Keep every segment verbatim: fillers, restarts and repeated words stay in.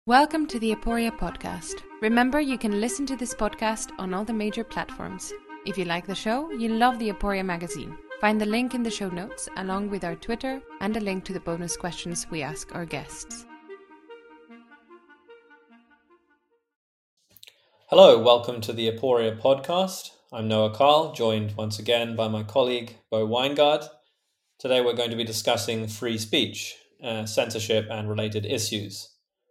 Welcome to the Aporia podcast. Remember, you can listen to this podcast on all the major platforms. If you like the show, you'll love the Aporia magazine. Find the link in the show notes, along with our Twitter and a link to the bonus questions we ask our guests. Hello, welcome to the Aporia podcast. I'm Noah Carl, joined once again by my colleague Bo Weingard. Today we're going to be discussing free speech, uh, censorship and related issues.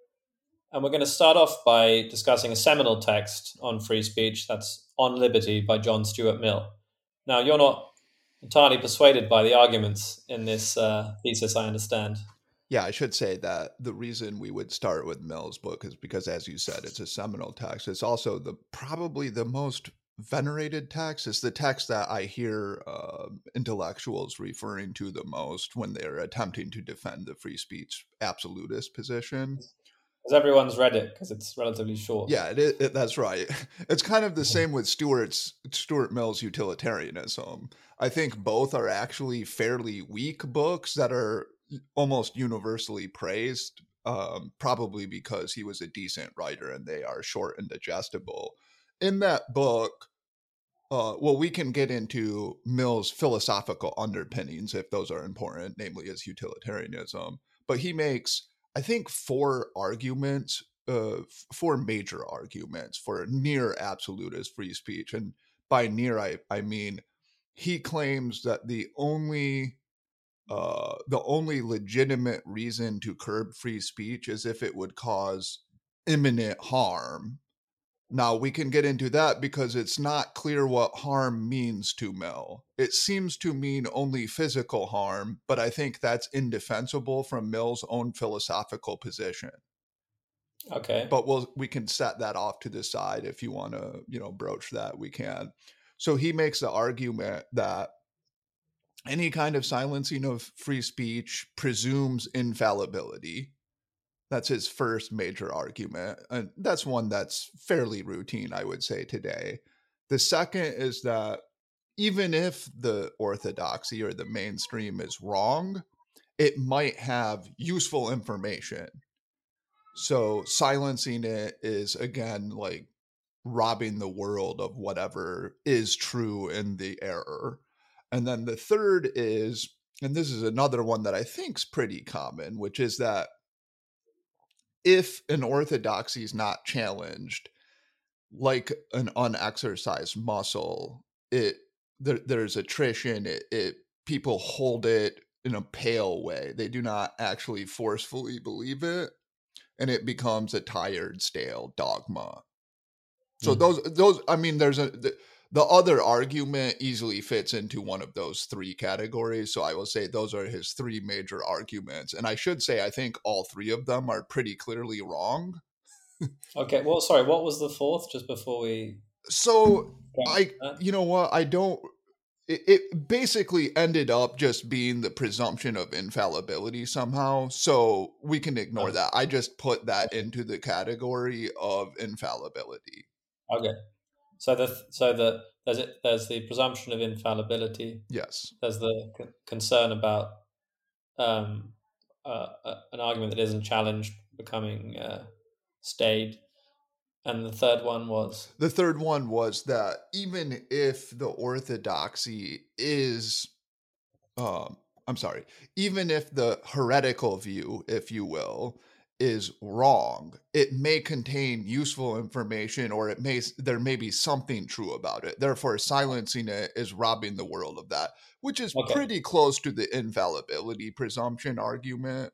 And we're going to start off by discussing a seminal text on free speech, that's On Liberty by John Stuart Mill. Now, you're not entirely persuaded by the arguments in this uh, thesis, I understand. Yeah, I should say that the reason we would start with Mill's book is because, as you said, it's a seminal text. It's also the probably the most venerated text. It's the text that I hear uh, intellectuals referring to the most when they're attempting to defend the free speech absolutist position. Because everyone's read it, because it's relatively short. Yeah, it, it, that's right. It's kind of the same with Stuart's Stuart Mill's utilitarianism. I think both are actually fairly weak books that are almost universally praised, um, probably because he was a decent writer and they are short and digestible. In that book, uh, well, we can get into Mill's philosophical underpinnings if those are important, namely his utilitarianism. But he makes, I think, four arguments, uh, four major arguments for near absolutist free speech. And by near, I, I mean he claims that the only uh, the only legitimate reason to curb free speech is if it would cause imminent harm. Now, we can get into that because it's not clear what harm means to Mill. It seems to mean only physical harm, but I think that's indefensible from Mill's own philosophical position. Okay. But we'll we can set that off to the side. If you want to, you know, broach that, we can. So he makes the argument that any kind of silencing of free speech presumes infallibility. That's his first major argument. And that's one that's fairly routine, I would say, today. The second is that even if the orthodoxy or the mainstream is wrong, it might have useful information. So silencing it is, again, like robbing the world of whatever is true in the error. And then the third is, and this is another one that I think is pretty common, which is that if an orthodoxy is not challenged, like an unexercised muscle, it there, there's attrition. It, it people hold it in a pale way. They do not actually forcefully believe it, and it becomes a tired, stale dogma. So mm-hmm. those those I mean, there's a the, the other argument easily fits into one of those three categories. So I will say those are his three major arguments. And I should say, I think all three of them are pretty clearly wrong. Okay. Well, sorry, what was the fourth just before we... So I, you know what, I don't, it, it basically ended up just being the presumption of infallibility somehow. So we can ignore oh. that. I just put that okay. into the category of infallibility. Okay. So the so the there's it there's the presumption of infallibility. Yes. There's the c- concern about um, uh, uh, an argument that isn't challenged becoming uh, stayed, and the third one was the third one was that even if the orthodoxy is, um, I'm sorry, even if the heretical view, if you will, is wrong, it may contain useful information, or it may there may be something true about it. Therefore, silencing it is robbing the world of that, which is okay. pretty close to the infallibility presumption argument.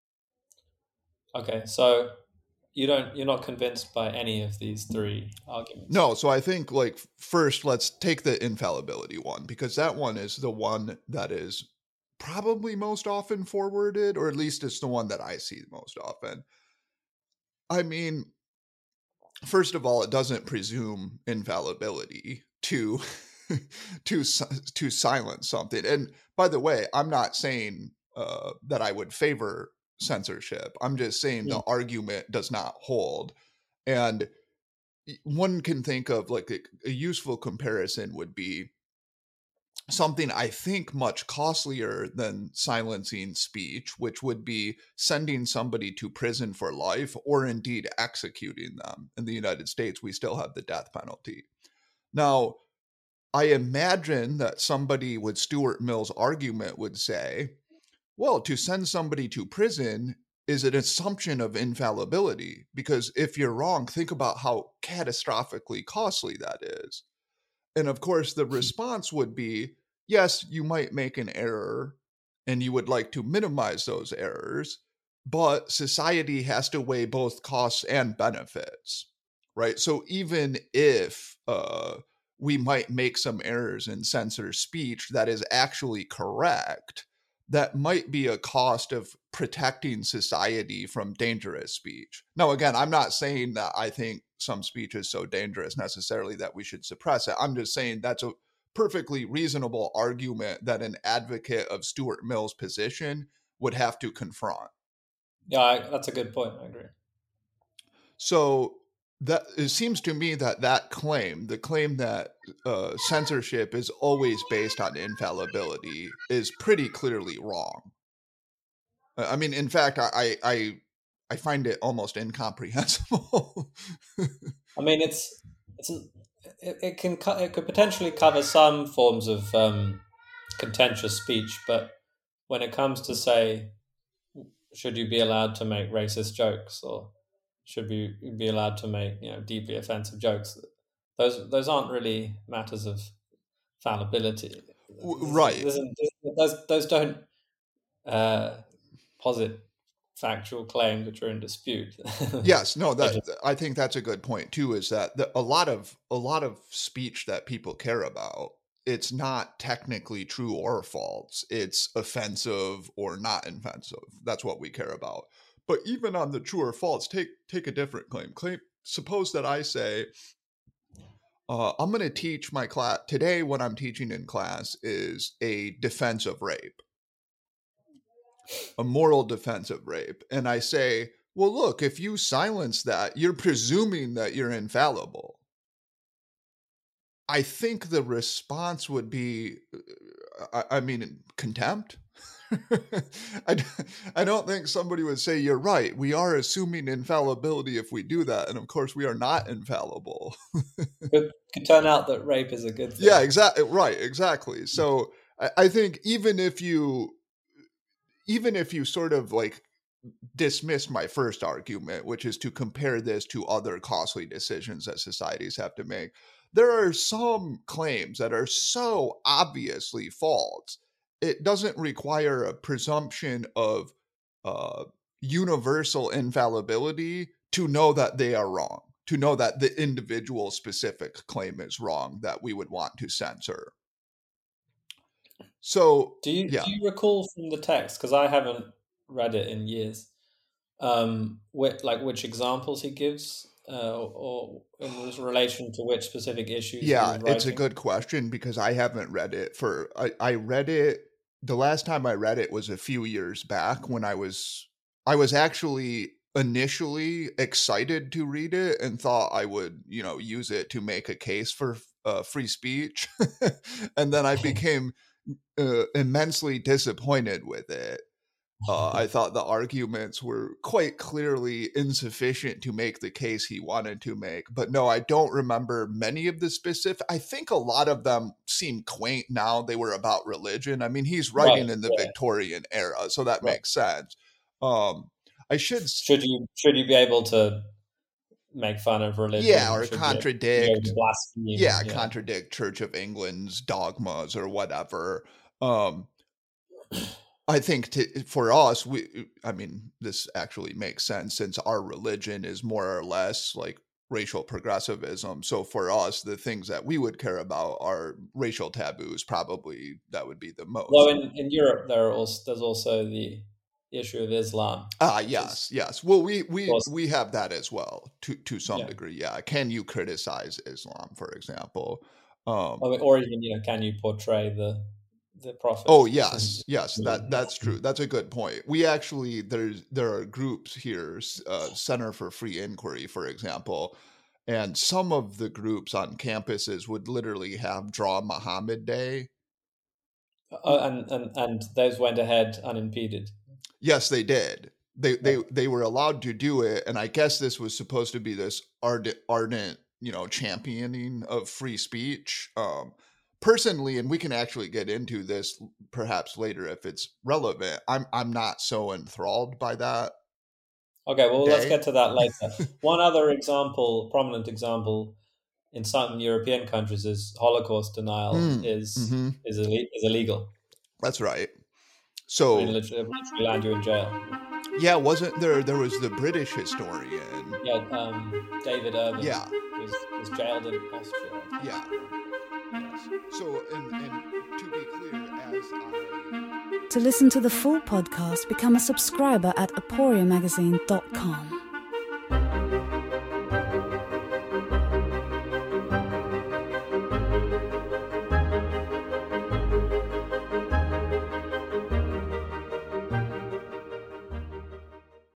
Okay, so you don't you're not convinced by any of these three arguments? No, so I think, like, first let's take the infallibility one, because that one is the one that is probably most often forwarded, or at least it's the one that I see most often. I mean, first of all, it doesn't presume infallibility to to to silence something. And by the way, I'm not saying uh, that I would favor censorship. I'm just saying yeah. the argument does not hold. And one can think of, like, a, a useful comparison would be something I think much costlier than silencing speech, which would be sending somebody to prison for life or indeed executing them. In the United States, we still have the death penalty. Now, I imagine that somebody with Stuart Mill's argument would say, well, to send somebody to prison is an assumption of infallibility, because if you're wrong, think about how catastrophically costly that is. And of course, the response would be, yes, you might make an error and you would like to minimize those errors, but society has to weigh both costs and benefits, right? So even if uh, we might make some errors and censor speech that is actually correct, that might be a cost of protecting society from dangerous speech. Now, again, I'm not saying that I think some speech is so dangerous necessarily that we should suppress it. I'm just saying that's a perfectly reasonable argument that an advocate of Stuart Mill's position would have to confront. Yeah, I, that's a good point. I agree. So that it seems to me that that claim, the claim that uh, censorship is always based on infallibility, is pretty clearly wrong. I mean, in fact, I I I find it almost incomprehensible. I mean, it's it's it, it can co- it could potentially cover some forms of um, contentious speech, but when it comes to say, should you be allowed to make racist jokes, or should you be allowed to make, you know, deeply offensive jokes, those those aren't really matters of fallibility. Right. This isn't- those those don't uh, posit factual claims which are in dispute. Yes, no, They that just- I think that's a good point too, is that the, a lot of a lot of speech that people care about, it's not technically true or false. It's offensive or not offensive. That's what we care about. But even on the true or false, take take a different claim. Claim suppose that I say, uh, I'm going to teach my class today. What I'm teaching in class is a defense of rape, a moral defense of rape, and I say, well, look, if you silence that, you're presuming that you're infallible. I think the response would be, uh, I, I mean, contempt. I, d- I don't think somebody would say, you're right. We are assuming infallibility if we do that. And of course, we are not infallible. It could turn out that rape is a good thing. Yeah, exactly. Right, exactly. So I, I think even if you, even if you sort of like dismiss my first argument, which is to compare this to other costly decisions that societies have to make, there are some claims that are so obviously false. It doesn't require a presumption of uh, universal infallibility to know that they are wrong, to know that the individual specific claim is wrong that we would want to censor. So, Do you yeah. do you recall from the text, because I haven't read it in years, um, which, like which examples he gives, uh, or, or in relation to which specific issues he Yeah, was it's a writing? good question because I haven't read it for I, I read it the last time I read it was a few years back when I was I was actually initially excited to read it and thought I would, you know, use it to make a case for uh, free speech. And then I became uh, immensely disappointed with it. Uh, I thought the arguments were quite clearly insufficient to make the case he wanted to make. But no, I don't remember many of the specific. I think a lot of them seem quaint now. They were about religion. I mean, he's writing Right, in the yeah, Victorian era, so that right. makes sense. Um, I should, s- Should you should you be able to make fun of yeah, religion? or Should you be able contradict, to blaspheme? yeah, Yeah. contradict Church of England's dogmas or whatever. Um, I think to, for us, we, I mean, this actually makes sense since our religion is more or less like racial progressivism. So for us, the things that we would care about are racial taboos. Probably that would be the Though most. in, in Europe there are also there's also the issue of Islam, Ah, which is yes, yes. Well, we of we course, we have that as well to to some yeah. degree. Yeah. Can you criticize Islam, for example? Um, I mean, or even, you know, can you portray the the Oh prophet? yes, yes, that that's true. That's a good point. We actually there's there are groups here, s- uh, Center for Free Inquiry, for example, and some of the groups on campuses would literally have Draw Muhammad Day, Oh, and, and, and those went ahead unimpeded. Yes, they did. They they they were allowed to do it, and I guess this was supposed to be this ardent, ardent you know, championing of free speech. Um, personally, and we can actually get into this perhaps later if it's relevant, I'm I'm not so enthralled by that. Okay, well, day. let's get to that later. One other example, prominent example, in some European countries is Holocaust denial Mm, is mm-hmm. is, ille- is illegal. That's right. So I mean, literally, literally land you in jail. yeah, wasn't there? There was the British historian. Yeah, um, David Irving. Yeah. was, was jailed in Austria. Yeah. Yes. So, and, and to be clear, as I To listen to the full podcast, become a subscriber at aporia magazine dot com.